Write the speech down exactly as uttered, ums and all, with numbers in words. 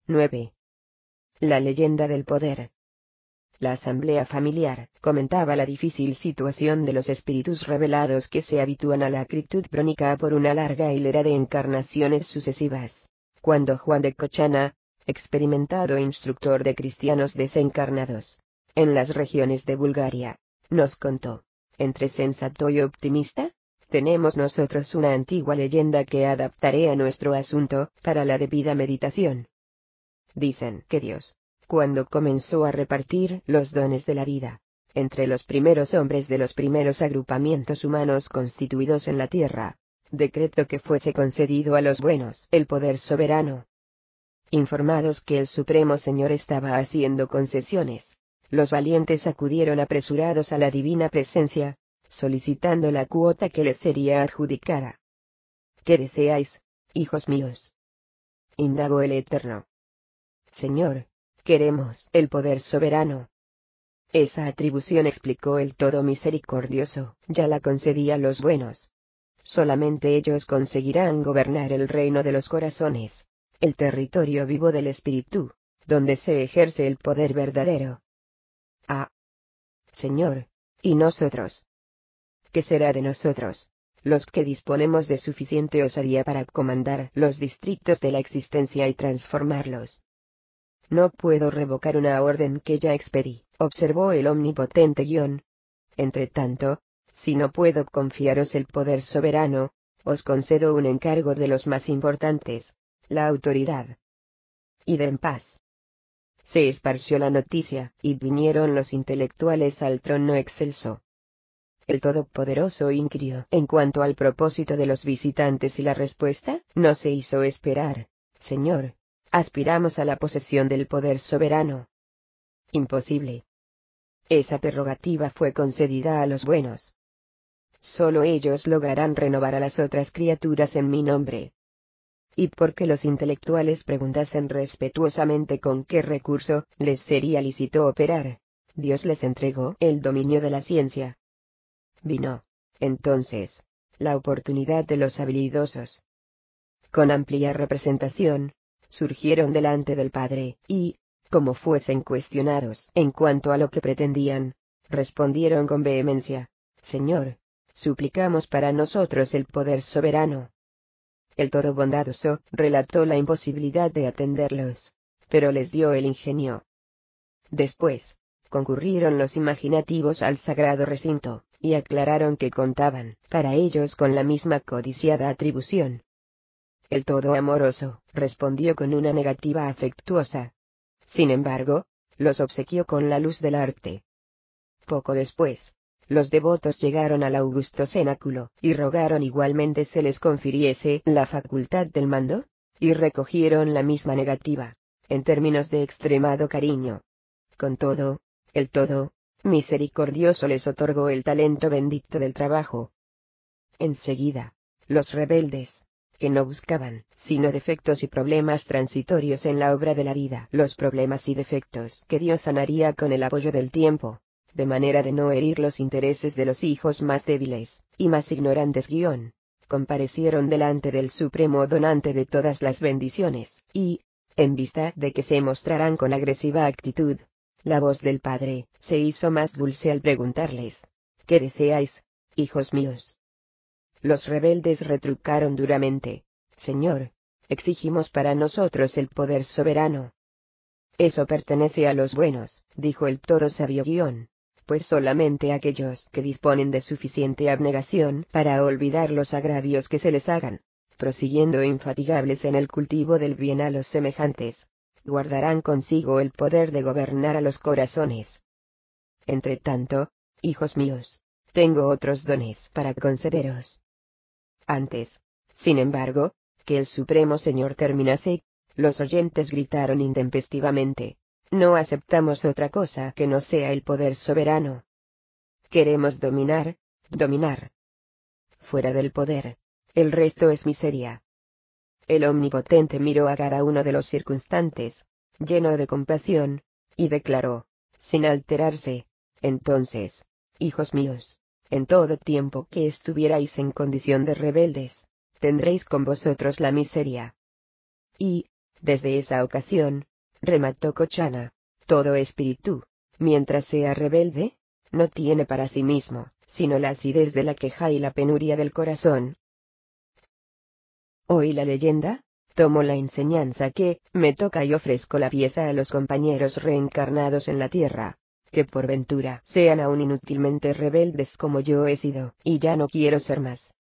nueve. La leyenda del poder. La asamblea familiar comentaba la difícil situación de los espíritus revelados que se habitúan a la acritud crónica por una larga hilera de encarnaciones sucesivas. Cuando Juan de Cochana, experimentado instructor de cristianos desencarnados, en las regiones de Bulgaria, nos contó, entre sensato y optimista, tenemos nosotros una antigua leyenda que adaptaré a nuestro asunto, para la debida meditación. Dicen que Dios, cuando comenzó a repartir los dones de la vida, entre los primeros hombres de los primeros agrupamientos humanos constituidos en la tierra, decretó que fuese concedido a los buenos el poder soberano. Informados que el Supremo Señor estaba haciendo concesiones, los valientes acudieron apresurados a la divina presencia, solicitando la cuota que les sería adjudicada. ¿Qué deseáis, hijos míos?, indagó el Eterno. Señor, queremos el poder soberano. Esa atribución, explicó el Todo Misericordioso, ya la concedí a los buenos. Solamente ellos conseguirán gobernar el reino de los corazones, el territorio vivo del espíritu, donde se ejerce el poder verdadero. Ah, Señor, ¿y nosotros? ¿Qué será de nosotros, los que disponemos de suficiente osadía para comandar los distritos de la existencia y transformarlos? No puedo revocar una orden que ya expedí, observó el omnipotente guión. Entre tanto, si no puedo confiaros el poder soberano, os concedo un encargo de los más importantes, la autoridad. Id en paz. Se esparció la noticia, y vinieron los intelectuales al trono excelso. El Todopoderoso inquirió en cuanto al propósito de los visitantes y la respuesta no se hizo esperar. Señor, aspiramos a la posesión del poder soberano. Imposible. Esa prerrogativa fue concedida a los buenos. Solo ellos lograrán renovar a las otras criaturas en mi nombre. Y porque los intelectuales preguntasen respetuosamente con qué recurso les sería lícito operar, Dios les entregó el dominio de la ciencia. Vino, entonces, la oportunidad de los habilidosos. Con amplia representación, surgieron delante del Padre, y, como fuesen cuestionados en cuanto a lo que pretendían, respondieron con vehemencia: Señor, suplicamos para nosotros el poder soberano. El Todo Bondadoso relató la imposibilidad de atenderlos, pero les dio el ingenio. Después, concurrieron los imaginativos al sagrado recinto, y aclararon que contaban, para ellos, con la misma codiciada atribución. El Todo Amoroso respondió con una negativa afectuosa. Sin embargo, los obsequió con la luz del arte. Poco después, los devotos llegaron al augusto cenáculo, y rogaron igualmente se les confiriese la facultad del mando, y recogieron la misma negativa, en términos de extremado cariño. Con todo, el Todo Misericordioso les otorgó el talento bendito del trabajo. Enseguida, los rebeldes, que no buscaban sino defectos y problemas transitorios en la obra de la vida, los problemas y defectos que Dios sanaría con el apoyo del tiempo, de manera de no herir los intereses de los hijos más débiles y más ignorantes guión, comparecieron delante del Supremo Donante de todas las bendiciones, y, en vista de que se mostrarán con agresiva actitud, la voz del Padre se hizo más dulce al preguntarles: ¿qué deseáis, hijos míos? Los rebeldes retrucaron duramente: Señor, exigimos para nosotros el poder soberano. Eso pertenece a los buenos, dijo el todo sabio guión, pues solamente aquellos que disponen de suficiente abnegación para olvidar los agravios que se les hagan, prosiguiendo infatigables en el cultivo del bien a los semejantes, guardarán consigo el poder de gobernar a los corazones. Entre tanto, hijos míos, tengo otros dones para concederos. Antes, sin embargo, que el Supremo Señor terminase, los oyentes gritaron intempestivamente: no aceptamos otra cosa que no sea el poder soberano. Queremos dominar, dominar. Fuera del poder, el resto es miseria. El Omnipotente miró a cada uno de los circunstantes, lleno de compasión, y declaró, sin alterarse: entonces, hijos míos, en todo tiempo que estuvierais en condición de rebeldes, tendréis con vosotros la miseria. Y, Desde esa ocasión, remató Kochana, todo espíritu, mientras sea rebelde, no tiene para sí mismo, sino la acidez de la queja y la penuria del corazón. Oí la leyenda, tomo la enseñanza que me toca y ofrezco la pieza a los compañeros reencarnados en la tierra, que por ventura sean aún inútilmente rebeldes como yo he sido, y ya no quiero ser más.